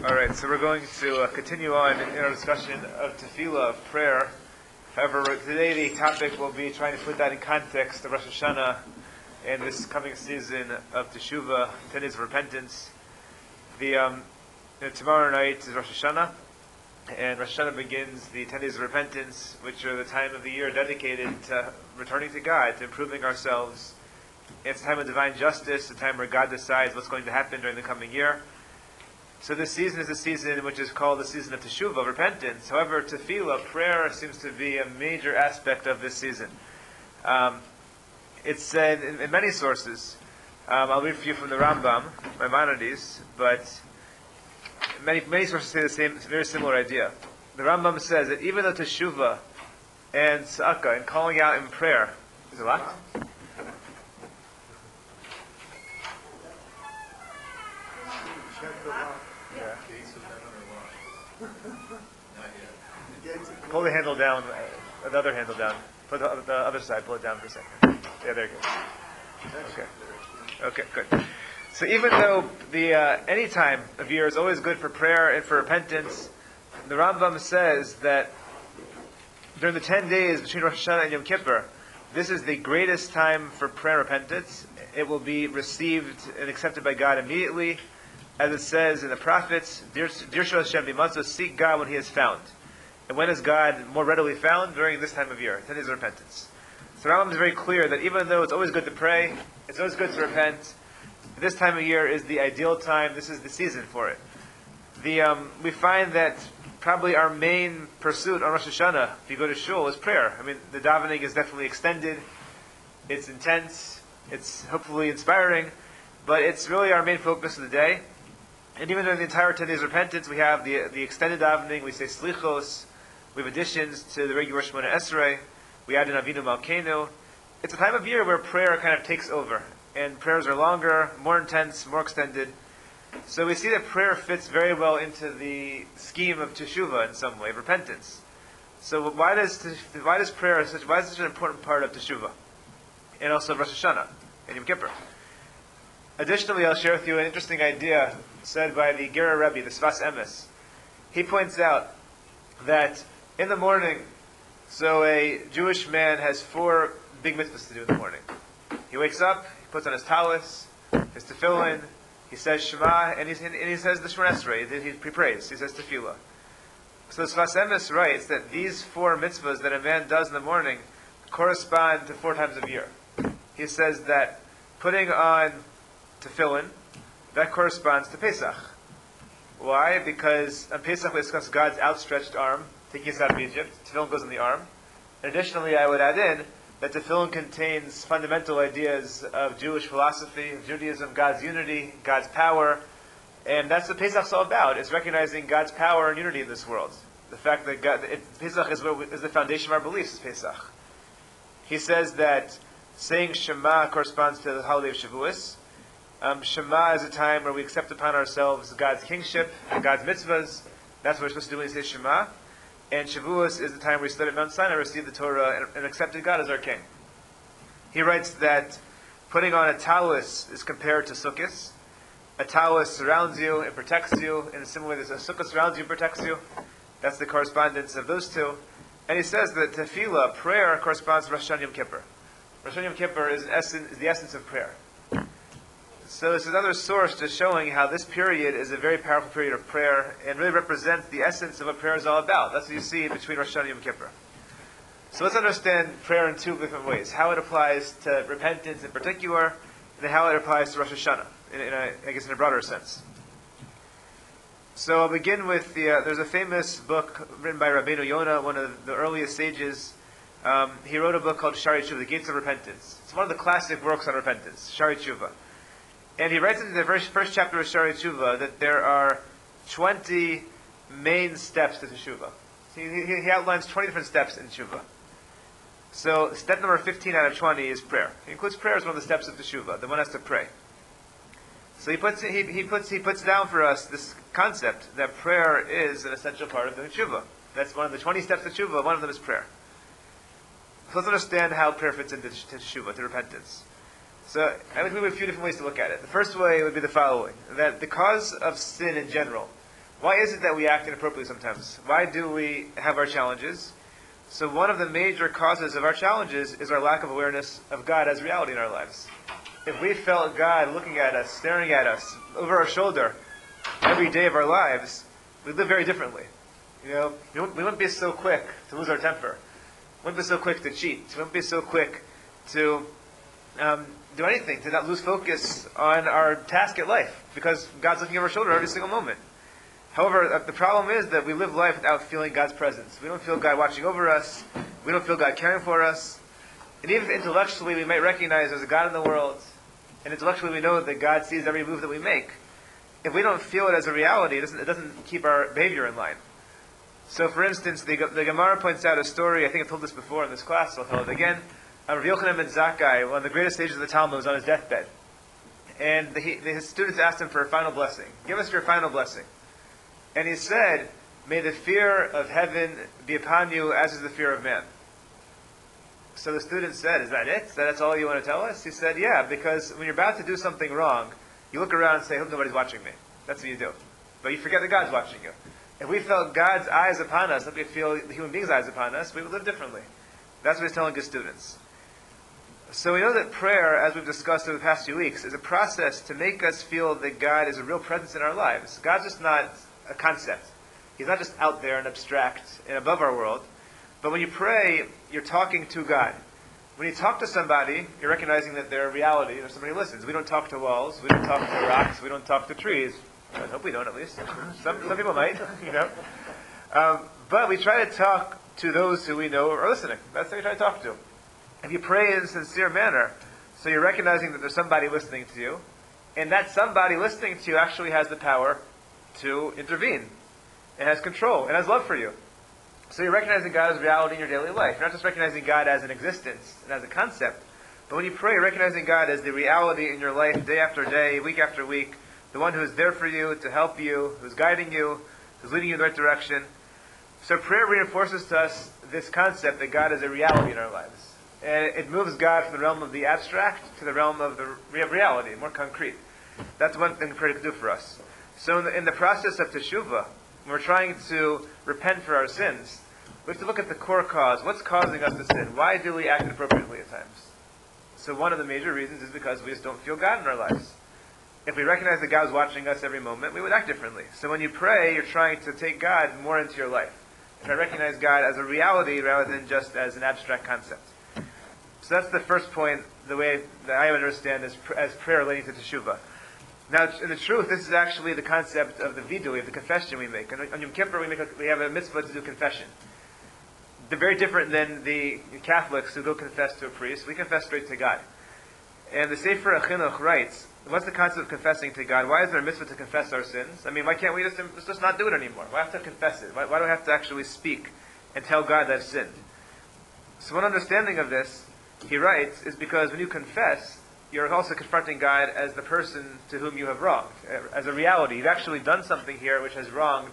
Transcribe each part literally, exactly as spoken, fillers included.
All right, so we're going to uh, continue on in our discussion of tefillah, of prayer. However, today the topic will be trying to put that in context of Rosh Hashanah and this coming season of Teshuvah, ten days of repentance. The um, you know, tomorrow night is Rosh Hashanah, and Rosh Hashanah begins the ten days of repentance, which are the time of the year dedicated to returning to God, to improving ourselves. It's a time of divine justice, a time where God decides what's going to happen during the coming year. So this season is a season which is called the season of Teshuvah, repentance. However, tefillah, prayer, seems to be a major aspect of this season. Um, it's said in, in many sources. Um, I'll read for you from the Rambam, Maimonides, but many many sources say the same, very similar idea. The Rambam says that even though Teshuvah and Tzedakah and calling out in prayer is a lot. Pull the handle down, uh, the other handle down. Put the, the other side, pull it down for a second. Yeah, there you go. Okay. Okay, good. So even though the uh, any time of year is always good for prayer and for repentance, the Rambam says that during the ten days between Rosh Hashanah and Yom Kippur, this is the greatest time for prayer and repentance. It will be received and accepted by God immediately. As it says in the prophets, Dirshu Hashem b'matzos, seek God when He is found. And when is God more readily found? During this time of year, ten days of repentance. So Rambam is very clear that even though it's always good to pray, it's always good to repent, this time of year is the ideal time. This is the season for it. The um, we find that probably our main pursuit on Rosh Hashanah, if you go to shul, is prayer. I mean, the davening is definitely extended. It's intense. It's hopefully inspiring. But it's really our main focus of the day. And even during the entire ten days of repentance, we have the the extended davening. We say slichos. We have additions to the regular Shemona Esrei. We add in Avinu Malkeinu. It's a time of year where prayer kind of takes over. And prayers are longer, more intense, more extended. So we see that prayer fits very well into the scheme of Teshuvah in some way, of repentance. So why does why does prayer such why is such an important part of Teshuvah? And also Rosh Hashanah and Yom Kippur. Additionally, I'll share with you an interesting idea said by the Ger Rebbe, the Sfas Emes. He points out that in the morning, so a Jewish man has four big mitzvahs to do in the morning. He wakes up, he puts on his talis, his tefillin, he says Shema, and, and he says the Shemona Esrei. He, he prays, he says tefillah. So the Sfas Emes writes that these four mitzvahs that a man does in the morning correspond to four times of year. He says that putting on tefillin, that corresponds to Pesach. Why? Because on Pesach we discuss God's outstretched arm, taking us out of Egypt. Tefillin goes in the arm. And additionally, I would add in that tefillin contains fundamental ideas of Jewish philosophy, of Judaism, God's unity, God's power. And that's what Pesach's all about. It's recognizing God's power and unity in this world. The fact that God, it, Pesach is, what we, is the foundation of our beliefs, is Pesach. He says that saying Shema corresponds to the holiday of Shavuos. Um, Shema is a time where we accept upon ourselves God's kingship, God's mitzvahs. That's what we're supposed to do when we say Shema. And Shavuos is the time we stood at Mount Sinai, received the Torah, and, and accepted God as our king. He writes that putting on a talus is compared to Sukkot. A talus surrounds you and protects you. In a similar way, a Sukkot surrounds you and protects you. That's the correspondence of those two. And he says that tefillah, prayer, corresponds to Rosh Hashanah Yom Kippur. Rosh Hashanah Yom Kippur is, essence, is the essence of prayer. So this is another source just showing how this period is a very powerful period of prayer and really represents the essence of what prayer is all about. That's what you see between Rosh Hashanah and Yom Kippur. So let's understand prayer in two different ways. How it applies to repentance in particular, and then how it applies to Rosh Hashanah, in, in a, I guess in a broader sense. So I'll begin with the, uh, there's a famous book written by Rabbeinu Yonah, one of the earliest sages. Um, he wrote a book called Shari Tshuva, The Gates of Repentance. It's one of the classic works on repentance, Shari Tshuva. And he writes in the first, first chapter of Shari Tshuva that there are twenty main steps to Teshuvah. So he, he, he outlines twenty different steps in Teshuvah. So step number fifteen out of twenty is prayer. He includes prayer as one of the steps of Teshuvah. The one has to pray. So he puts he, he puts he puts down for us this concept that prayer is an essential part of the Teshuvah. That's one of the twenty steps of Teshuvah. One of them is prayer. So let's understand how prayer fits into Teshuvah, to repentance. So I would give you a few different ways to look at it. The first way would be the following: that the cause of sin in general, Why is it that we act inappropriately sometimes? Why do we have our challenges? So one of the major causes of our challenges is our lack of awareness of God as reality in our lives. If we felt God looking at us, staring at us, over our shoulder, every day of our lives, we'd live very differently. You know, we wouldn't, we wouldn't be so quick to lose our temper. We wouldn't be so quick to cheat. We wouldn't be so quick to um, do anything, to not lose focus on our task at life, because God's looking over our shoulder every single moment. However, the problem is that we live life without feeling God's presence. We don't feel God watching over us. We don't feel God caring for us. And even if intellectually we might recognize there's a God in the world, and intellectually we know that God sees every move that we make, if we don't feel it as a reality, it doesn't, it doesn't keep our behavior in line. So, for instance, the, the Gemara points out a story, I think I've told this before in this class, so I'll tell it again. Uh, Rav Yochanan ben Zakkai, one of the greatest sages of the Talmud, was on his deathbed. And the, he, the, his students asked him for a final blessing. Give us your final blessing. And he said, may the fear of heaven be upon you as is the fear of man. So the student said, is that it? That's all you want to tell us? He said, yeah, because when you're about to do something wrong, you look around and say, I hope nobody's watching me. That's what you do. But you forget that God's watching you. If we felt God's eyes upon us, like we feel the human being's eyes upon us, we would live differently. That's what he's telling his students. So we know that prayer, as we've discussed over the past few weeks, is a process to make us feel that God is a real presence in our lives. God's just not a concept. He's not just out there and abstract and above our world. But when you pray, you're talking to God. When you talk to somebody, you're recognizing that they're a reality. There's somebody who listens. We don't talk to walls. We don't talk to rocks. We don't talk to trees. I hope we don't, at least. Some some people might, you know. Um, but we try to talk to those who we know are listening. That's who we try to talk to. If you pray in a sincere manner, so you're recognizing that there's somebody listening to you, and that somebody listening to you actually has the power to intervene, and has control, and has love for you. So you're recognizing God as reality in your daily life. You're not just recognizing God as an existence and as a concept, but when you pray, you're recognizing God as the reality in your life, day after day, week after week, the one who is there for you, to help you, who's guiding you, who's leading you in the right direction. So prayer reinforces to us this concept that God is a reality in our lives. And it moves God from the realm of the abstract to the realm of the reality, more concrete. That's one thing prayer can do for us. So in the, in the process of teshuvah, when we're trying to repent for our sins, we have to look at the core cause. What's causing us to sin? Why do we act inappropriately at times? So one of the major reasons is because we just don't feel God in our lives. If we recognize that God's watching us every moment, we would act differently. So when you pray, you're trying to take God more into your life. You try to recognize God as a reality rather than just as an abstract concept. So that's the first point, the way that I understand as, as prayer relating to teshuvah. Now, in the truth, this is actually the concept of the vidui, of the confession we make. On Yom Kippur, we, make a, we have a mitzvah to do confession. They're very different than the Catholics who go confess to a priest. We confess straight to God. And the Sefer HaChinuch writes, what's the concept of confessing to God? Why is there a mitzvah to confess our sins? I mean, why can't we just, let's just not do it anymore? Why have to confess it? Why, why do I have to actually speak and tell God that I've sinned? So one understanding of this, he writes, is because when you confess, you're also confronting God as the person to whom you have wronged, as a reality. You've actually done something here which has wronged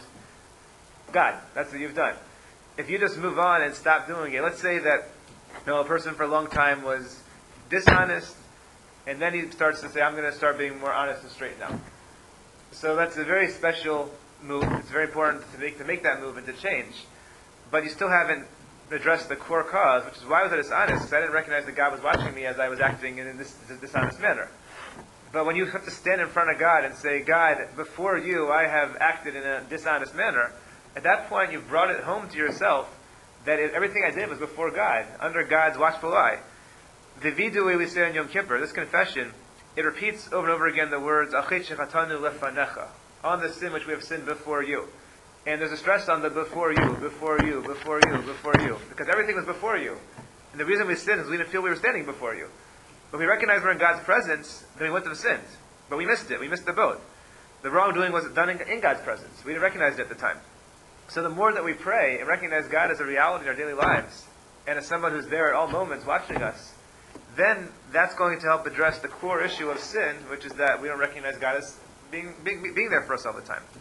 God. That's what you've done. If you just move on and stop doing it, let's say that you know, a person for a long time was dishonest, and then he starts to say, I'm going to start being more honest and straight now. So that's a very special move. It's very important to make to make that move and to change. But you still haven't addressed the core cause, which is why was I dishonest? Because I didn't recognize that God was watching me as I was acting in this, this dishonest manner. But when you have to stand in front of God and say, God, before you I have acted in a dishonest manner, at that point you've brought it home to yourself that it, everything I did was before God, under God's watchful eye. The vidui we say on Yom Kippur, this confession, it repeats over and over again the words, Achet shechatanu lefanecha, on the sin which we have sinned before you. And there's a stress on the before you, before you, before you, before you. Because everything was before you. And the reason we sinned is we didn't feel we were standing before you. When we recognize we're in God's presence, then we wouldn't have sinned. But we missed it. We missed the boat. The wrongdoing was done in, in God's presence. We didn't recognize it at the time. So the more that we pray and recognize God as a reality in our daily lives, and as someone who's there at all moments watching us, then that's going to help address the core issue of sin, which is that we don't recognize God as being, being, being there for us all the time.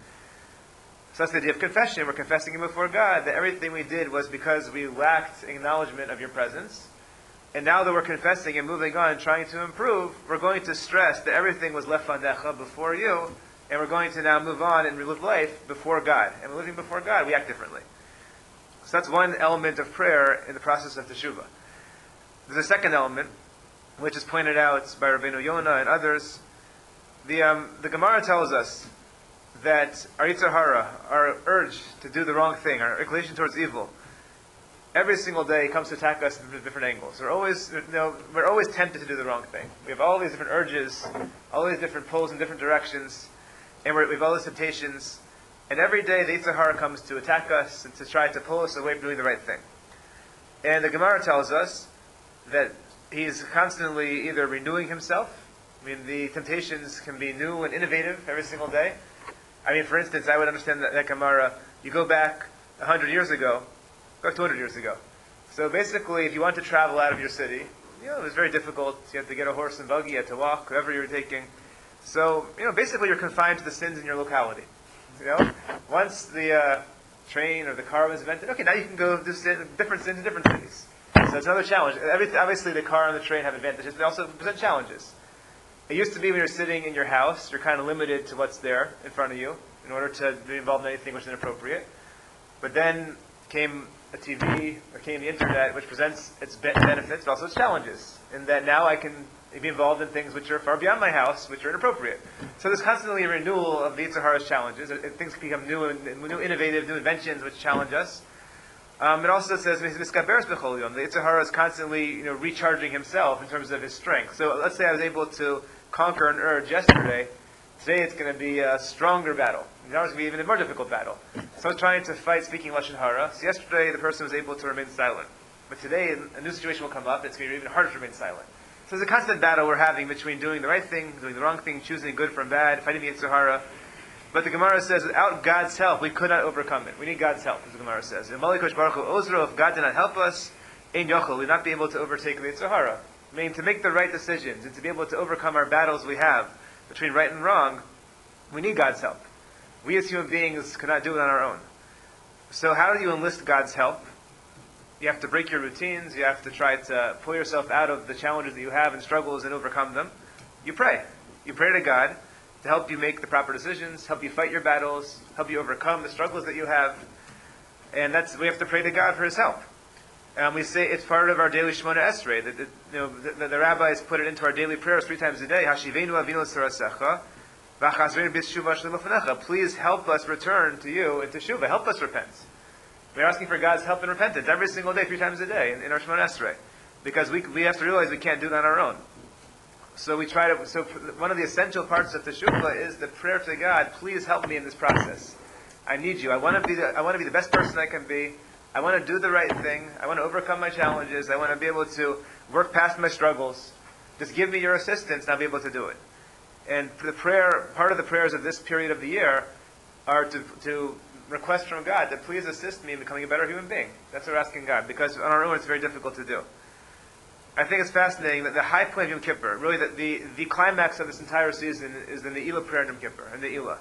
So that's the idea of confession. We're confessing Him before God that everything we did was because we lacked acknowledgement of Your presence. And now that we're confessing and moving on and trying to improve, we're going to stress that everything was lefanecha before You, and we're going to now move on and live life before God. And we're living before God, we act differently. So that's one element of prayer in the process of teshuvah. There's a second element, which is pointed out by Rabbeinu Yonah and others. The um, the Gemara tells us that our Yetzer Hara, our urge to do the wrong thing, our inclination towards evil, every single day comes to attack us from different angles. We're always, you know, we're always tempted to do the wrong thing. We have all these different urges, all these different pulls in different directions, and we're, we have all these temptations. And every day the Yetzer Hara comes to attack us and to try to pull us away from doing the right thing. And the Gemara tells us that he's constantly either renewing himself. I mean, the temptations can be new and innovative every single day. I mean, for instance, I would understand that, that Gemara, you go back a hundred years ago, go back two hundred years ago. So basically, if you want to travel out of your city, you know, it was very difficult. You had to get a horse and buggy, you had to walk, whatever you were taking. So, you know, basically you're confined to the sins in your locality. You know, once the uh, train or the car was invented, okay, now you can go do sin, different sins in different cities. So it's another challenge. Every, obviously, the car and the train have advantages, but they also present challenges. It used to be when you're sitting in your house, you're kind of limited to what's there in front of you in order to be involved in anything which is inappropriate. But then came a T V, or came the internet, which presents its be- benefits, but also its challenges. In that now I can be involved in things which are far beyond my house, which are inappropriate. So there's constantly a renewal of the Yetzer Hara's challenges. Things become new and new, innovative, new inventions which challenge us. Um, it also says the Yetzer Hara is constantly, you know, recharging himself in terms of his strength. So let's say I was able to conquer an urge yesterday. Today it's going to be a stronger battle. Now it's going to be even a more difficult battle. So I was trying to fight speaking Lashon Hara. So yesterday the person was able to remain silent. But today a new situation will come up. It's going to be even harder to remain silent. So there's a constant battle we're having between doing the right thing, doing the wrong thing, choosing good from bad, fighting the Yetzer Hara. But the Gemara says, without God's help, we could not overcome it. We need God's help, as the Gemara says. If God did not help us, Ein Yochel, we would not be able to overtake the Yetzer Hara. Meaning, to make the right decisions and to be able to overcome our battles we have between right and wrong, we need God's help. We as human beings cannot do it on our own. So how do you enlist God's help? You have to break your routines. You have to try to pull yourself out of the challenges that you have and struggles and overcome them. You pray. You pray to God to help you make the proper decisions, help you fight your battles, help you overcome the struggles that you have. And that's, we have to pray to God for His help. Um, we say it's part of our daily Shemona Esrei. The, the, you know, the, the rabbis put it into our daily prayers three times a day. Hashivenu avinu l'sarasecha, v'achazreinu b'teshuvah shel lefanecha. Please help us return to you in teshuvah. Help us repent. We're asking for God's help and repentance every single day, three times a day in, in our Shemona Esrei, because we we have to realize we can't do it on our own. So we try to. So one of the essential parts of teshuvah is the prayer to God. Please help me in this process. I need you. I want to be the, I want to be the best person I can be. I want to do the right thing. I want to overcome my challenges. I want to be able to work past my struggles. Just give me your assistance, and I'll be able to do it. And the prayer, part of the prayers of this period of the year, are to to request from God to please assist me in becoming a better human being. That's what we're asking God, because on our own it's very difficult to do. I think it's fascinating that the high point of Yom Kippur, really the, the, the climax of this entire season, is in the Eilah prayer in Yom Kippur, and the Eilah.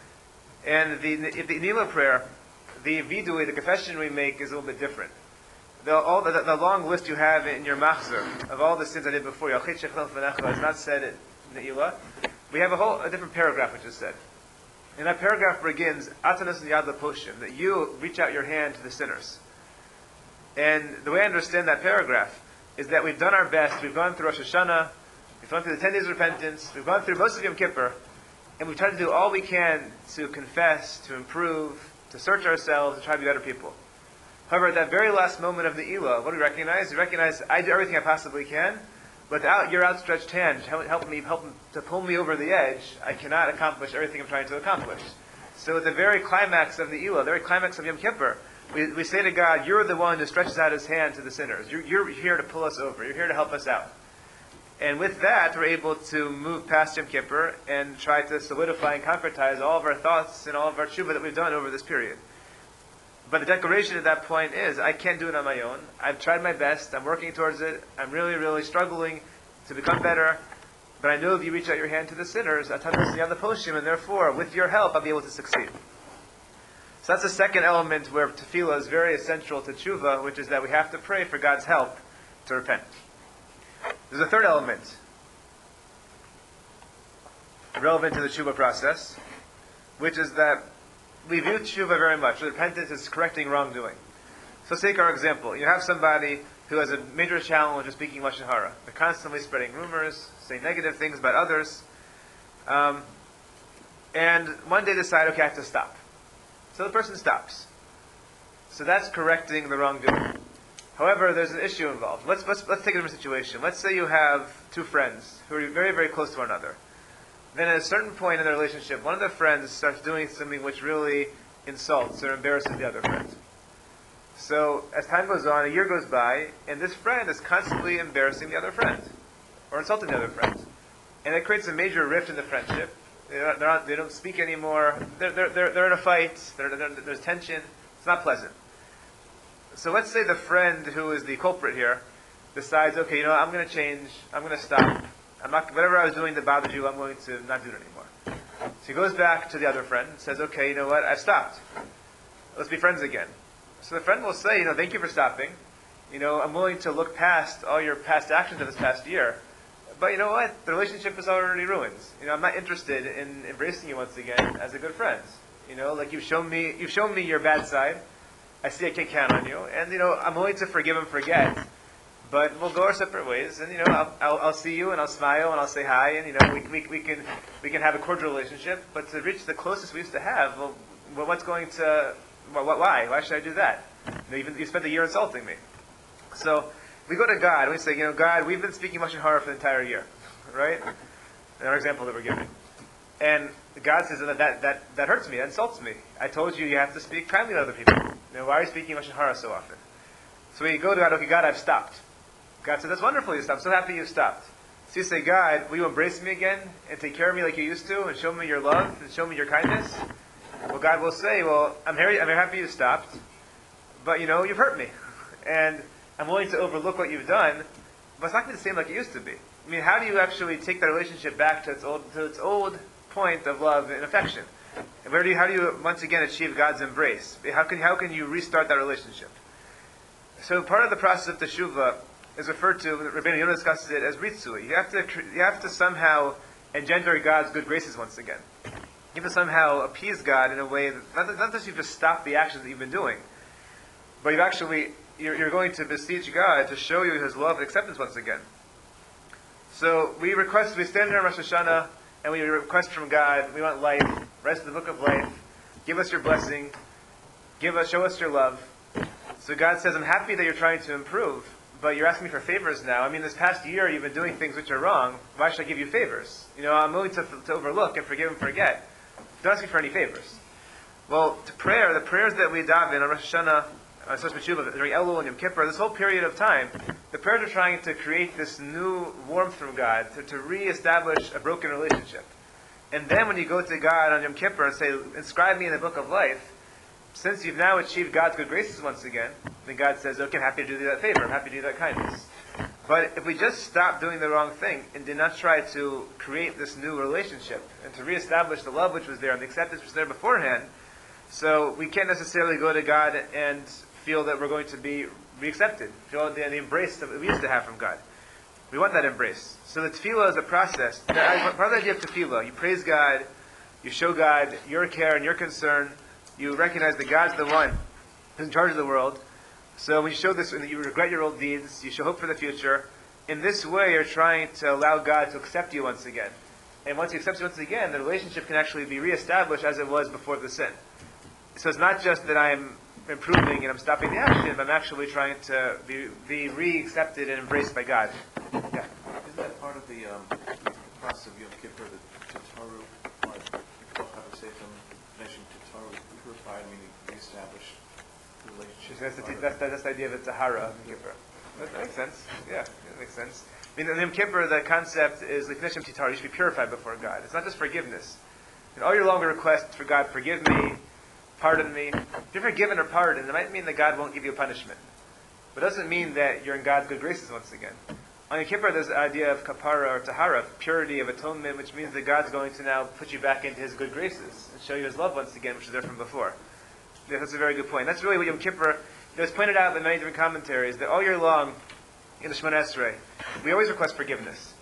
And the, the, the Eilah prayer, the vidui, the confession we make, is a little bit different. The, all the, the long list you have in your machzor of all the sins I did before you, is not said in the Eilah. We have a whole a different paragraph which is said. And that paragraph begins, Atanas Yad Leposhim, that you reach out your hand to the sinners. And the way I understand that paragraph is that we've done our best. We've gone through Rosh Hashanah, we've gone through the ten days of repentance, we've gone through most of Yom Kippur, and we've tried to do all we can to confess, to improve, to search ourselves, to try to be better people. However, at that very last moment of the Eilah, what do we recognize? We recognize I do everything I possibly can, but without your outstretched hand, help, help me, help to pull me over the edge, I cannot accomplish everything I'm trying to accomplish. So at the very climax of the Eilah, the very climax of Yom Kippur, we, we say to God, you're the one who stretches out His hand to the sinners. You're, you're here to pull us over. You're here to help us out. And with that, we're able to move past Yom Kippur and try to solidify and concretize all of our thoughts and all of our tshuva that we've done over this period. But the declaration at that point is, I can't do it on my own. I've tried my best. I'm working towards it. I'm really, really struggling to become better. But I know if you reach out your hand to the sinners, and therefore, with your help, I'll be able to succeed. So that's the second element where tefillah is very essential to tshuva, which is that we have to pray for God's help to repent. There's a third element relevant to the tshuva process, which is that we view tshuva very much. Repentance is correcting wrongdoing. So let's take our example. You have somebody who has a major challenge of speaking Lashon Hara. They're constantly spreading rumors, saying negative things about others. Um, and one day decide, okay, I have to stop. So the person stops. So that's correcting the wrongdoing. However, there's an issue involved. Let's, let's, let's take a different situation. Let's say you have two friends who are very, very close to one another. Then at a certain point in their relationship, one of their friends starts doing something which really insults or embarrasses the other friend. So as time goes on, a year goes by, and this friend is constantly embarrassing the other friend, or insulting the other friend. And it creates a major rift in the friendship. They're not, they're not, they don't speak anymore. They're, they're, they're, they're in a fight. They're, they're, there's tension. It's not pleasant. So let's say the friend who is the culprit here decides, okay, you know, I'm going to change. I'm going to stop. I'm not, whatever I was doing that bothered you, I'm going to not do it anymore. So he goes back to the other friend and says, okay, you know what, I've stopped. Let's be friends again. So the friend will say, you know, thank you for stopping. You know, I'm willing to look past all your past actions of this past year. But you know what? The relationship is already ruined. You know, I'm not interested in embracing you once again as a good friend. You know, like you've shown me, you've shown me your bad side. I see I can't count on you. And, you know, I'm willing to forgive and forget. But we'll go our separate ways, and you know, I'll, I'll, I'll see you, and I'll smile, and I'll say hi, and you know, we, we, we can we can have a cordial relationship. But to reach the closest we used to have, well, well what's going to, well, why? Why should I do that? You know, even you spent a year insulting me. So we go to God, and we say, you know, God, we've been speaking Lashon Hara for the entire year, right? In our example that we're giving, and God says that that that, that hurts me, that insults me. I told you you have to speak kindly to other people. You know, why are you speaking Lashon Hara so often? So we go to God, okay, God, I've stopped. God said, that's wonderful you stopped. I'm so happy you stopped. So you say, God, will you embrace me again and take care of me like you used to and show me your love and show me your kindness? Well, God will say, well, I'm very, I'm very happy you stopped, but you know, you've hurt me. And I'm willing to overlook what you've done, but it's not going to be the same like it used to be. I mean, how do you actually take that relationship back to its old, to its old point of love and affection? And where do you, how do you once again achieve God's embrace? How can, how can you restart that relationship? So part of the process of teshuvah is referred to, Rabbeinu Yonah discusses it as ritzui. You have to, you have to somehow engender God's good graces once again. You have to somehow appease God in a way that, not that, not that you've just stopped the actions that you've been doing, but you've actually, you're, you're going to beseech God to show you His love and acceptance once again. So we request, we stand there on Rosh Hashanah, and we request from God, we want life, rest of the book of life, give us your blessing, give us, show us your love. So God says, I'm happy that you're trying to improve, but you're asking me for favors now. I mean, this past year you've been doing things which are wrong. Why should I give you favors? You know, I'm willing to, to overlook and forgive and forget. Don't ask me for any favors. Well, to prayer, the prayers that we daven on Rosh Hashanah, on Sos B'Tshuva, during Elul and Yom Kippur, this whole period of time, the prayers are trying to create this new warmth from God, to, to re-establish a broken relationship. And then when you go to God on Yom Kippur and say, inscribe me in the book of life, since you've now achieved God's good graces once again, then God says, okay, I'm happy to do you that favor, I'm happy to do you that kindness. But if we just stop doing the wrong thing and did not try to create this new relationship and to reestablish the love which was there and the acceptance which was there beforehand, so we can't necessarily go to God and feel that we're going to be reaccepted, feel the, the embrace that we used to have from God. We want that embrace. So the tefillah is a process. Part of the idea of tefillah, you praise God, you show God your care and your concern, you recognize that God's the one who's in charge of the world. So when you show this, when you regret your old deeds, you show hope for the future. In this way, you're trying to allow God to accept you once again. And once He accepts you once again, the relationship can actually be reestablished as it was before the sin. So it's not just that I'm improving and I'm stopping the action, but I'm actually trying to be, be re-accepted and embraced by God. Yeah. Isn't that part of the um, process of Yom Kippur, the Tataru part, Kochav Seifim, mentioned Tataru, purified, meaning reestablished the relationship? That's the, that's, the, that's the idea of the Tahara of Yom Kippur. That makes sense. Yeah, that makes sense. I mean, in Yom Kippur, the concept is Lifnei Shem Titaru, you should be purified before God. It's not just forgiveness. And all your long requests for God, forgive me, pardon me. If you're forgiven or pardoned, it might mean that God won't give you a punishment. But it doesn't mean that you're in God's good graces once again. On Yom Kippur, there's the idea of kapara or tahara, purity of atonement, which means that God's going to now put you back into His good graces and show you His love once again, which was there from before. Yeah, that's a very good point. That's really what Yom Kippur, it was pointed out in many different commentaries, that all year long, in the Shemona Esrei, we always request forgiveness.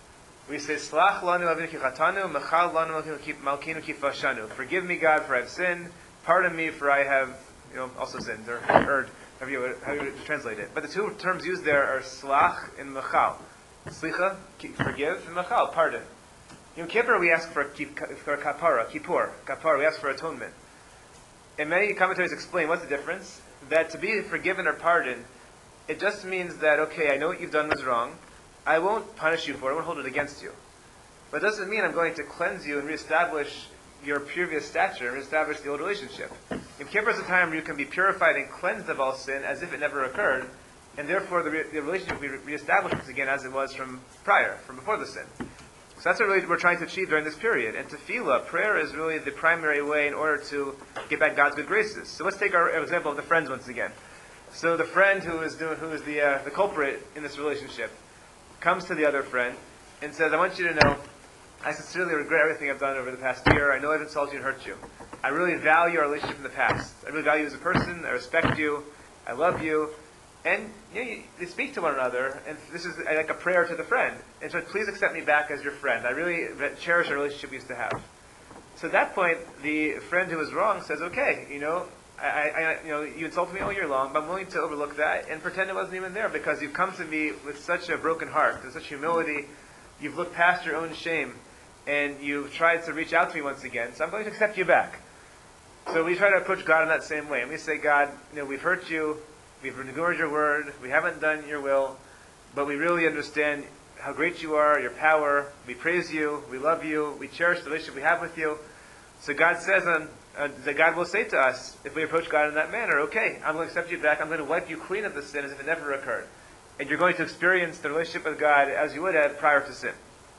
we say, Slach lanu avinu ki chatanu, mechal lanu malkinu ki fashanu. Forgive me, God, for I have sinned. Pardon me, for I have, you know, also sinned, or heard, however you, however you translate it. But the two terms used there are slach and mechal. Slicha, forgive, and mechal, pardon. In Kippur, we ask for, for kapara, kippur, kapara, we ask for atonement. And many commentaries explain what's the difference. That to be forgiven or pardoned, it just means that, okay, I know what you've done was wrong. I won't punish you for it. I won't hold it against you. But it doesn't mean I'm going to cleanse you and reestablish your previous stature and reestablish the old relationship. Yom Kippur is a time where you can be purified and cleansed of all sin as if it never occurred, and therefore the, re- the relationship will be re- reestablished once again as it was from prior, from before the sin. So that's what really we're trying to achieve during this period. And tefillah, prayer, is really the primary way in order to get back God's good graces. So let's take our example of the friends once again. So the friend who is doing, who is the uh, the culprit in this relationship comes to the other friend and says, I want you to know, I sincerely regret everything I've done over the past year. I know I've insulted you and hurt you. I really value our relationship in the past. I really value you as a person. I respect you. I love you. And you know, you, you speak to one another, and this is like a prayer to the friend. And so please accept me back as your friend. I really cherish the relationship we used to have. So at that point, the friend who was wrong says, okay, you know, I, I, you know, you insulted me all year long, but I'm willing to overlook that and pretend it wasn't even there because you've come to me with such a broken heart, with such humility. You've looked past your own shame, and you've tried to reach out to me once again. So I'm going to accept you back. So we try to approach God in that same way, and we say, God, you know, we've hurt you, we've ignored your word, we haven't done your will, but we really understand how great you are, your power. We praise you, we love you, we cherish the relationship we have with you. So God says on. Uh, that God will say to us, if we approach God in that manner, okay, I'm going to accept you back, I'm going to wipe you clean of the sin as if it never occurred. And you're going to experience the relationship with God as you would have prior to sin.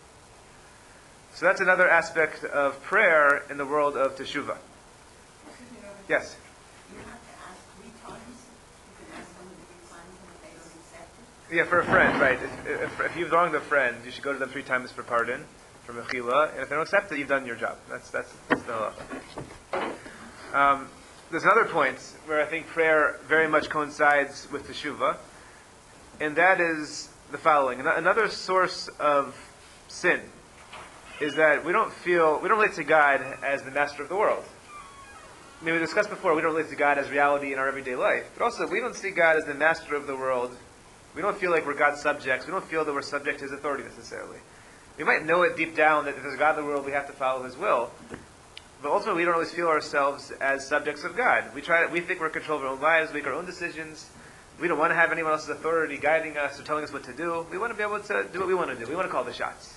So that's another aspect of prayer in the world of teshuvah. Yes? You have to ask three times. You can ask someone three times and if they don't accept it. Yeah, for a friend, right. If, if, if you've wronged a friend, you should go to them three times for pardon, for mechila, and if they don't accept it, you've done your job. That's that's, that's the law. Um, there's another point where I think prayer very much coincides with teshuvah, and that is the following. Another source of sin is that we don't feel, we don't relate to God as the master of the world. I mean, we discussed before, we don't relate to God as reality in our everyday life, but also we don't see God as the master of the world. We don't feel like we're God's subjects. We don't feel that we're subject to His authority necessarily. We might know it deep down that if there's God in the world, we have to follow His will. But ultimately, we don't always feel ourselves as subjects of God. We try. We think we're in control of our own lives, make our own decisions. We don't want to have anyone else's authority guiding us or telling us what to do. We want to be able to do what we want to do. We want to call the shots.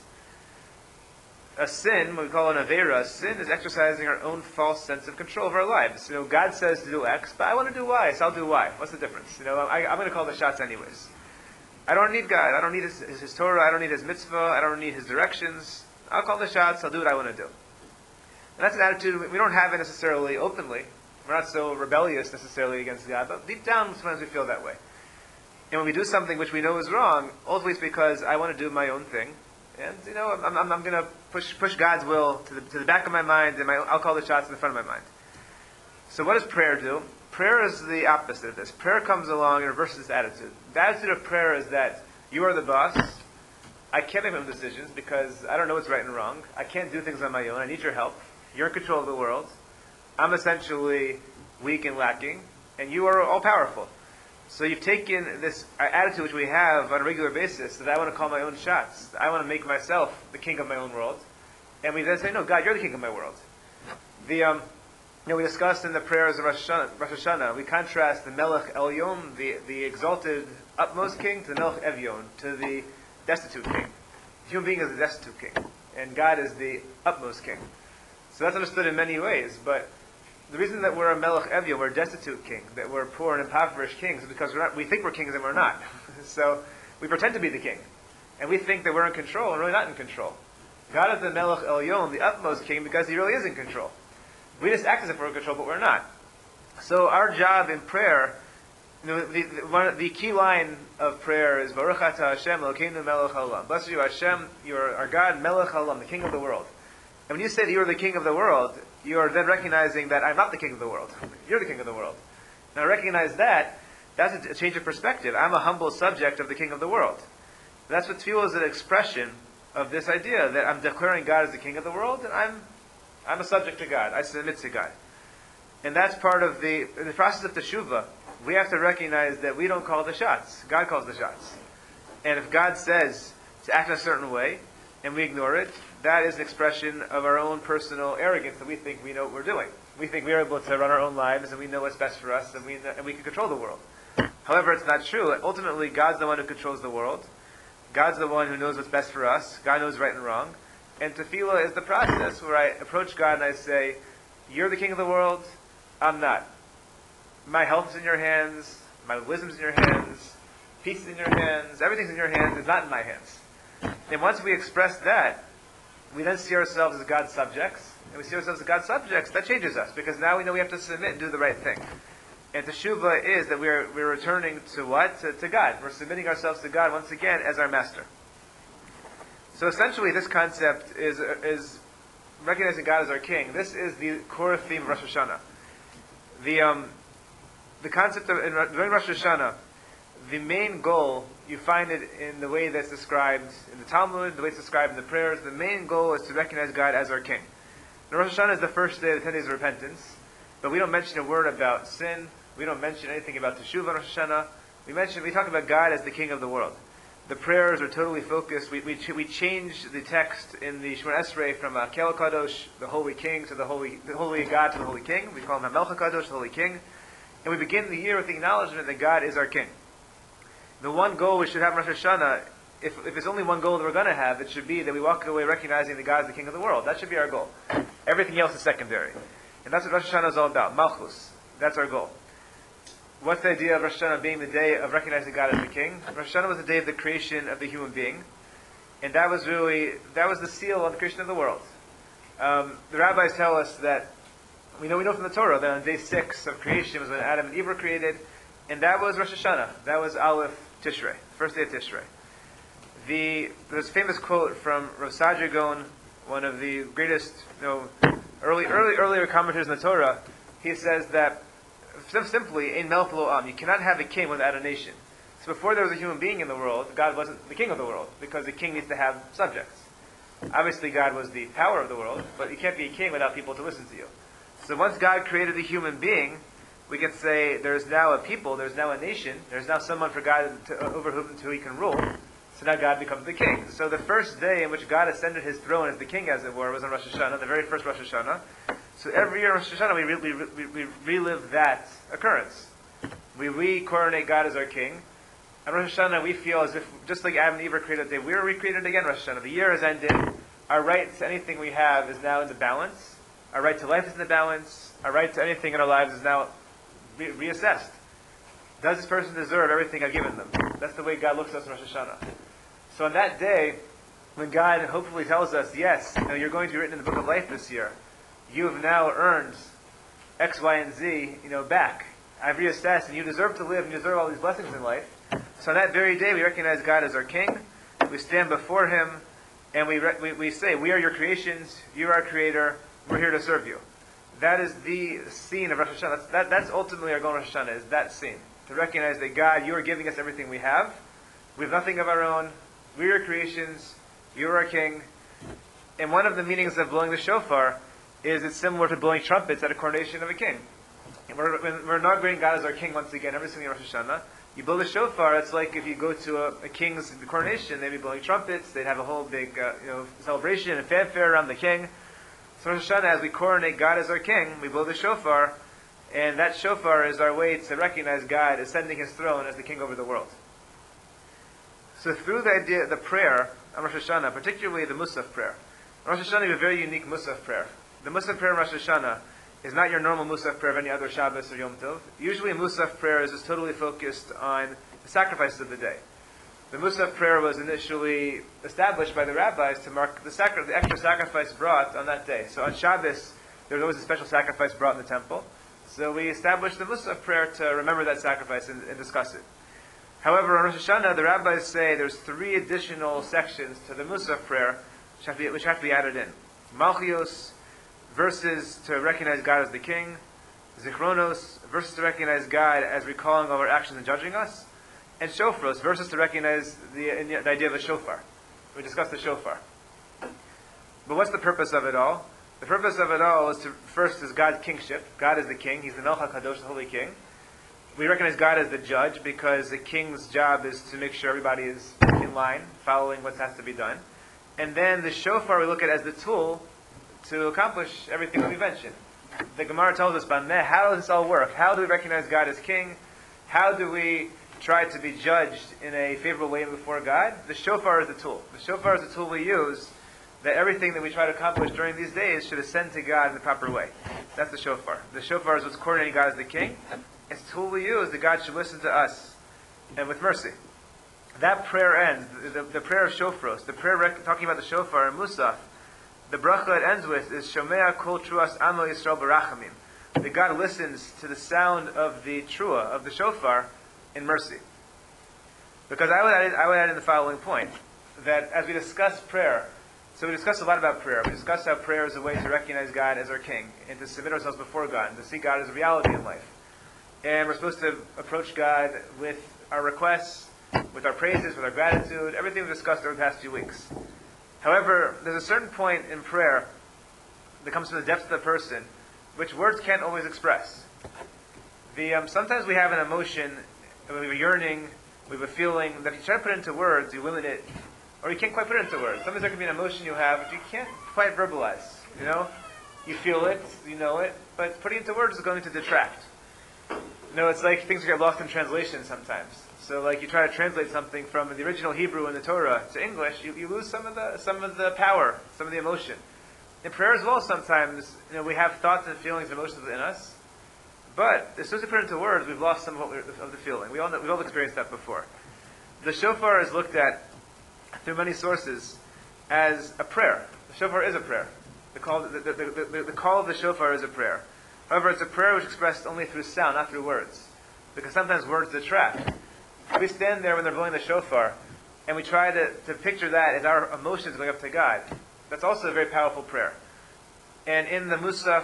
A sin, what we call an avera, a sin is exercising our own false sense of control of our lives. You know, God says to do X, but I want to do Y, so I'll do Y. What's the difference? You know, I, I'm going to call the shots anyways. I don't need God. I don't need his, his, his Torah. I don't need His mitzvah. I don't need His directions. I'll call the shots. I'll do what I want to do. And that's an attitude we don't have it necessarily openly. We're not so rebellious necessarily against God, but deep down sometimes we feel that way. And when we do something which we know is wrong, ultimately it's because I want to do my own thing. And, you know, I'm, I'm, I'm going to push push God's will to the, to the back of my mind, and my, I'll call the shots in the front of my mind. So what does prayer do? Prayer is the opposite of this. Prayer comes along and reverses this attitude. The attitude of prayer is that you are the boss. I can't make my own decisions because I don't know what's right and wrong. I can't do things on my own. I need your help. You're in control of the world. I'm essentially weak and lacking, and you are all-powerful. So you've taken this attitude which we have on a regular basis, that I want to call my own shots. I want to make myself the king of my own world. And we then say, no, God, you're the king of my world. The, um, you know, we discussed in the prayers of Rosh Hashanah, Rosh Hashanah we contrast the Melech Elyon, the, the exalted utmost king, to the Melech Evyon, to the destitute king. The human being is the destitute king, and God is the utmost king. So that's understood in many ways, but the reason that we're a Melech Evyon, we're a destitute king, that we're poor and impoverished kings, is because we're not, we think we're kings and we're not. So we pretend to be the king, and we think that we're in control, and we're really not in control. God is the Melech Elyon, the utmost king, because He really is in control. We just act as if we're in control, but we're not. So our job in prayer, you know, the, the, one, the key line of prayer is Baruch Atah Hashem Elokeinu Melech Haolam. Blessed you, Hashem, you are our God, Melech Haolam, the King of the world. And when you say that you are the King of the world, you are then recognizing that I'm not the King of the world. You're the King of the world. Now recognize that, that's a, a change of perspective. I'm a humble subject of the King of the world. That's what tefillah is, an expression of this idea that I'm declaring God as the king of the world, and I'm I'm a subject to God. I submit to God. And that's part of the, in the process of teshuvah, we have to recognize that we don't call the shots. God calls the shots. And if God says to act in a certain way, and we ignore it, that is an expression of our own personal arrogance that we think we know what we're doing. We think we are able to run our own lives, and we know what's best for us, and we, know, and we can control the world. However, it's not true. Ultimately, God's the one who controls the world. God's the one who knows what's best for us. God knows right and wrong. And tefillah is the process where I approach God and I say, you're the king of the world, I'm not. My health is in your hands, my wisdom is in your hands, peace is in your hands, everything's in your hands, it's not in my hands. And once we express that, we then see ourselves as God's subjects, and we see ourselves as God's subjects, that changes us, because now we know we have to submit and do the right thing. And teshuvah is that we're, we're returning to what? To, to God. We're submitting ourselves to God once again as our master. So essentially this concept is, is recognizing God as our king. This is the core theme of Rosh Hashanah. The, um, the concept of, in, during Rosh Hashanah, the main goal, you find it in the way that's described in the Talmud, the way it's described in the prayers, the main goal is to recognize God as our king. Now, Rosh Hashanah is the first day of the ten days of repentance, but we don't mention a word about sin, we don't mention anything about Teshuvah on Rosh Hashanah, we mention, we talk about God as the king of the world. The prayers are totally focused, we we, ch- we change the text in the Shemona Esrei from uh, Kel Kadosh, the holy king, to the holy the holy God to the holy king, we call him HaMelech HaKadosh, the holy king, and we begin the year with the acknowledgement that God is our king. The one goal we should have in Rosh Hashanah, if, if there's only one goal that we're going to have, it should be that we walk away recognizing that God is the king of the world. That should be our goal. Everything else is secondary. And that's what Rosh Hashanah is all about. Malchus. That's our goal. What's the idea of Rosh Hashanah being the day of recognizing God as the king? Rosh Hashanah was the day of the creation of the human being. And that was really, that was the seal on the creation of the world. Um, the rabbis tell us that, we know we know from the Torah that on day six of creation was when Adam and Eve were created. And that was Rosh Hashanah. That was Aleph Tishrei, first day of Tishrei. The there's a famous quote from Rav Saadia Gaon, one of the greatest, you know, early, early, earlier commentators in the Torah. He says that simply, "Ein melech lo am," you cannot have a king without a nation. So before there was a human being in the world, God wasn't the king of the world because the king needs to have subjects. Obviously, God was the power of the world, but you can't be a king without people to listen to you. So once God created the human being, we can say there's now a people, there's now a nation, there's now someone for God to, over whom to he can rule. So now God becomes the king. So the first day in which God ascended his throne as the king, as it were, was on Rosh Hashanah, the very first Rosh Hashanah. So every year on Rosh Hashanah we, re- we, we, we relive that occurrence. We re-coronate God as our king. On Rosh Hashanah we feel as if, just like Adam and Eve were created, they we were recreated again Rosh Hashanah. The year has ended. Our right to anything we have is now in the balance. Our right to life is in the balance. Our right to anything in our lives is now Re- reassessed. Does this person deserve everything I've given them? That's the way God looks at us in Rosh Hashanah. So on that day, when God hopefully tells us, yes, you know, you're going to be written in the book of life this year, you have now earned X, Y, and Z, you know, back. I've reassessed, and you deserve to live, and you deserve all these blessings in life. So on that very day, we recognize God as our King. We stand before Him, and we re- we, we say, we are your creations, you're our Creator, we're here to serve you. That is the scene of Rosh Hashanah. That's, that, that's ultimately our goal in Rosh Hashanah, is that scene. To recognize that God, you are giving us everything we have. We have nothing of our own. We are your creations. You are our king. And one of the meanings of blowing the shofar is it's similar to blowing trumpets at a coronation of a king. And we're, when we're inaugurating God as our king once again, every single Rosh Hashanah. You blow the shofar, it's like if you go to a, a king's coronation, they'd be blowing trumpets, they'd have a whole big uh, you know, celebration and fanfare around the king. So Rosh Hashanah, as we coronate God as our king, we blow the shofar, and that shofar is our way to recognize God ascending his throne as the king over the world. So through the idea, the prayer on Rosh Hashanah, particularly the Musaf prayer, on Rosh Hashanah we have a very unique Musaf prayer. The Musaf prayer on Rosh Hashanah is not your normal Musaf prayer of any other Shabbos or Yom Tov. Usually a Musaf prayer is just totally focused on the sacrifices of the day. The Musaf prayer was initially established by the rabbis to mark the, sacri- the extra sacrifice brought on that day. So on Shabbos, there was always a special sacrifice brought in the temple. So we established the Musaf prayer to remember that sacrifice and, and discuss it. However, on Rosh Hashanah, the rabbis say there's three additional sections to the Musaf prayer which have to be, which have to be added in. Malchios, verses to recognize God as the king. Zichronos, verses to recognize God as recalling all our actions and judging us. And shofros, verses to recognize the, the idea of a shofar. we discussed the shofar. But what's the purpose of it all? The purpose of it all is to, first is God's kingship. God is the king. He's the Melech HaKadosh, the Holy King. We recognize God as the judge because the king's job is to make sure everybody is in line, following what has to be done. And then the shofar we look at as the tool to accomplish everything that we mentioned. The Gemara tells us, Bameh, how does this all work? How do we recognize God as king? How do we try to be judged in a favorable way before God? The shofar is the tool. The shofar is the tool we use that everything that we try to accomplish during these days should ascend to God in the proper way. That's the shofar. The shofar is what's coordinating God as the king. It's the tool we use that God should listen to us and with mercy. That prayer ends, the, the, the prayer of shofros, the prayer rec- talking about the shofar in Musaf, the bracha it ends with is Shomea kol truas amo Yisrael barachamim. That God listens to the sound of the trua, of the shofar, in mercy. Because I would add, I would add in the following point, that as we discuss prayer, so we discussed a lot about prayer. We discussed how prayer is a way to recognize God as our king, and to submit ourselves before God, and to see God as a reality in life. And we're supposed to approach God with our requests, with our praises, with our gratitude, everything we've discussed over the past few weeks. However, there's a certain point in prayer that comes from the depths of the person, which words can't always express. The um, sometimes we have an emotion, we have a yearning, we have a feeling that if you try to put it into words, you limit it, or you can't quite put it into words. Sometimes there can be an emotion you have, but you can't quite verbalize. You know, you feel it, you know it, but putting it into words is going to detract. You know, it's like things get lost in translation sometimes. So, like you try to translate something from the original Hebrew in the Torah to English, you, you lose some of the some of the power, some of the emotion. In prayer as well, sometimes you know we have thoughts and feelings, and emotions within us, but as soon as we put it into words, we've lost some of, what we, of the feeling. We all know, we've all experienced that before. The shofar is looked at through many sources as a prayer. The shofar is a prayer. The call, the, the, the, the, the call of the shofar is a prayer. However, it's a prayer which is expressed only through sound, not through words, because sometimes words detract. We stand there when they're blowing the shofar, and we try to, to picture that as our emotions going up to God. That's also a very powerful prayer. And in the Musaf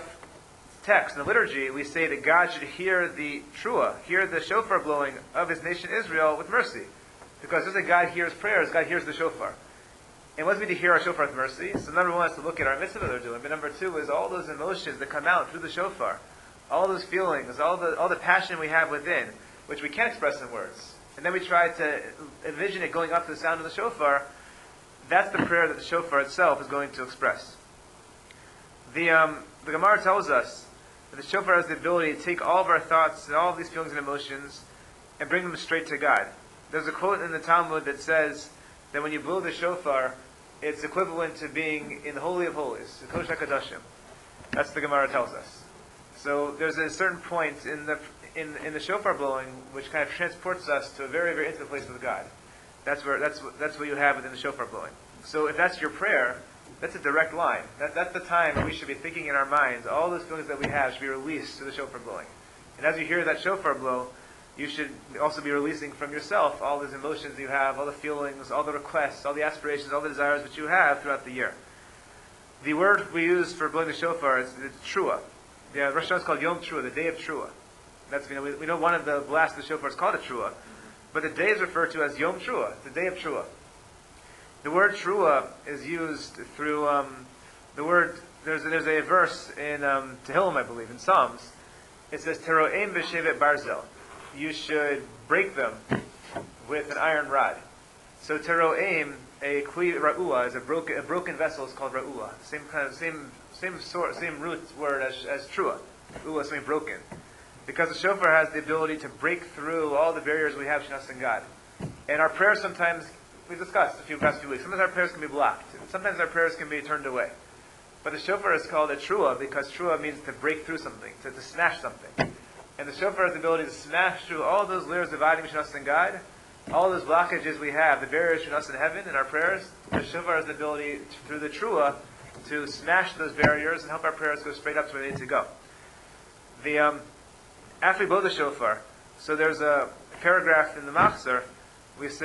text, in the liturgy, we say that God should hear the trua, hear the shofar blowing of His nation Israel with mercy. Because just like God hears prayers, God hears the shofar. And what does it mean to hear our shofar with mercy? So number one is to look at our mitzvah that they're doing, but number two is all those emotions that come out through the shofar, all those feelings, all the all the passion we have within, which we can't express in words. And then we try to envision it going up to the sound of the shofar. That's the prayer that the shofar itself is going to express. The um, the Gemara tells us that the shofar has the ability to take all of our thoughts and all of these feelings and emotions and bring them straight to God. There's a quote in the Talmud that says that when you blow the shofar, it's equivalent to being in the Holy of Holies, the Kodesh HaKadoshim. That's what the Gemara tells us. So there's a certain point in the in in the shofar blowing which kind of transports us to a very, very intimate place with God. That's where that's what that's what you have within the shofar blowing. So if that's your prayer, that's a direct line. That that's the time when we should be thinking in our minds, all those feelings that we have should be released to the shofar blowing. And as you hear that shofar blow, you should also be releasing from yourself all those emotions you have, all the feelings, all the requests, all the aspirations, all the desires that you have throughout the year. The word we use for blowing the shofar is, is trua. The uh, Rosh Hashanah is called Yom Trua, the day of trua. That's you know we, we know one of the blasts of the shofar is called a trua, but the day is referred to as Yom Trua, the day of trua. The word trua is used through um, the word. There's there's a verse in um, Tehillim, I believe, in Psalms. It says Tero'im b'shevet barzel. You should break them with an iron rod. So tero'im, a kli ra'ua, is a broken a broken vessel is called ra'ua. Same kind of same same sort same root word as as trua. Ra'ua is something broken. Because the shofar has the ability to break through all the barriers we have between us and God. And our prayers sometimes we've discussed a few past few weeks. Sometimes our prayers can be blocked. Sometimes our prayers can be turned away. But the shofar is called a trua because trua means to break through something, to, to smash something. And the shofar has the ability to smash through all those layers dividing between us and God, all those blockages we have, the barriers between us and heaven in our prayers. The shofar has the ability, to, through the trua, to smash those barriers and help our prayers go straight up to where they need to go. The um, after we blow the shofar, so there's a paragraph in the Machzor, we say,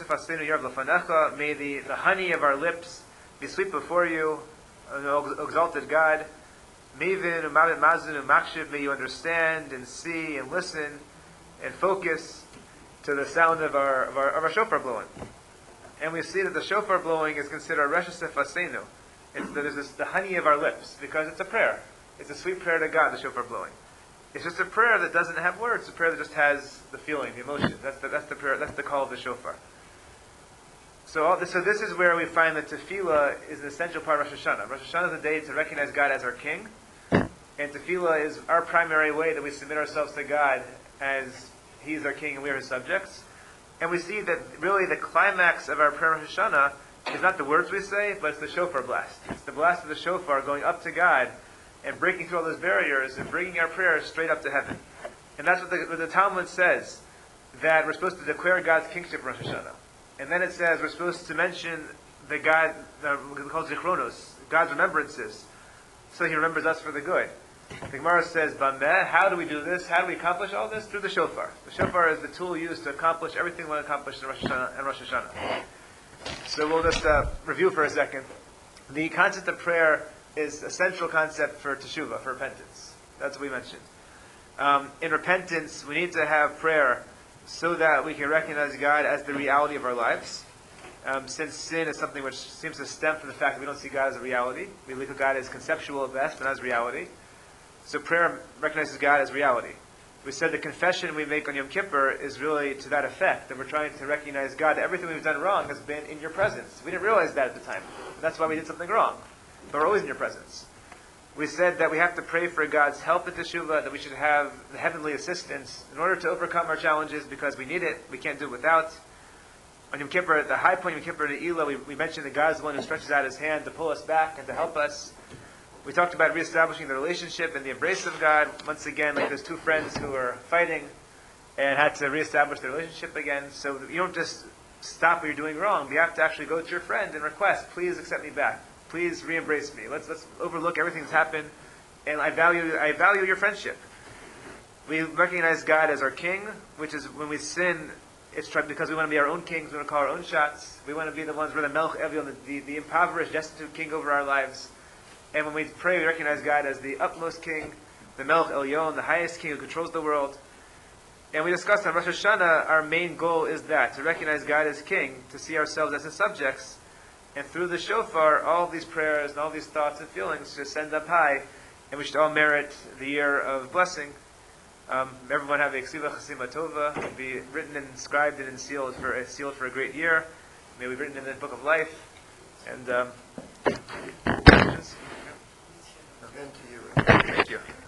may the, the honey of our lips be sweet before you, O exalted God. Mevin u'mavet mazin u'makshiv, may you understand and see and listen and focus to the sound of our of our, of our shofar blowing. And we see that the shofar blowing is considered Rosh Hashanah. It's the, there's this, the honey of our lips, because it's a prayer. It's a sweet prayer to God, the shofar blowing. It's just a prayer that doesn't have words. It's a prayer that just has the feeling, the emotion. That's the, that's the prayer. That's the call of the shofar. So, all this, so this is where we find that tefillah is an essential part of Rosh Hashanah. Rosh Hashanah is a day to recognize God as our King, and tefillah is our primary way that we submit ourselves to God as He is our King and we are His subjects. And we see that really the climax of our prayer in Rosh Hashanah is not the words we say, but it's the shofar blast. It's the blast of the shofar going up to God and breaking through all those barriers and bringing our prayers straight up to heaven. And that's what the, what the Talmud says, that we're supposed to declare God's kingship in Rosh Hashanah. And then it says we're supposed to mention the God, uh, called Zichronos, God's remembrances, so He remembers us for the good. The Gemara says, Bameh, how do we do this? How do we accomplish all this? Through the shofar. The shofar is the tool used to accomplish everything we want to accomplish in Rosh Hashanah. In Rosh Hashanah. So we'll just uh, review for a second. The concept of prayer is a central concept for teshuvah, for repentance. That's what we mentioned. Um, in repentance, we need to have prayer so that we can recognize God as the reality of our lives. Um, since sin is something which seems to stem from the fact that we don't see God as a reality. We look at God as conceptual at best, but not as reality. So prayer recognizes God as reality. We said the confession we make on Yom Kippur is really to that effect, that we're trying to recognize, God, that everything we've done wrong has been in your presence. We didn't realize that at the time. That's why we did something wrong. But we're always in your presence. We said that we have to pray for God's help in Teshuvah, that we should have the heavenly assistance in order to overcome our challenges because we need it. We can't do it without. On Yom Kippur, at the high point of Yom Kippur, the Elah, we, we mentioned that God is the one who stretches out His hand to pull us back and to help us. We talked about reestablishing the relationship and the embrace of God. Once again, like those two friends who were fighting and had to reestablish their relationship again. So you don't just stop what you're doing wrong. You have to actually go to your friend and request, please accept me back. Please re-embrace me. Let's let's overlook everything that's happened, and I value I value your friendship. We recognize God as our King, which is when we sin, it's because we want to be our own kings. We want to call our own shots. We want to be the ones, we're the Melch Evion, the, the impoverished, destitute king over our lives. And when we pray, we recognize God as the utmost king, the Melch Elyon, the highest king who controls the world. And we discussed on Rosh Hashanah, our main goal is that, to recognize God as king, to see ourselves as His subjects. And through the shofar, all these prayers and all these thoughts and feelings should send up high, and we should all merit the year of blessing. Um, everyone have a Ksiva Chasima Tova, be written and inscribed and sealed for, uh, sealed for a great year. May we be written in the book of life. And um, Again to you. thank you.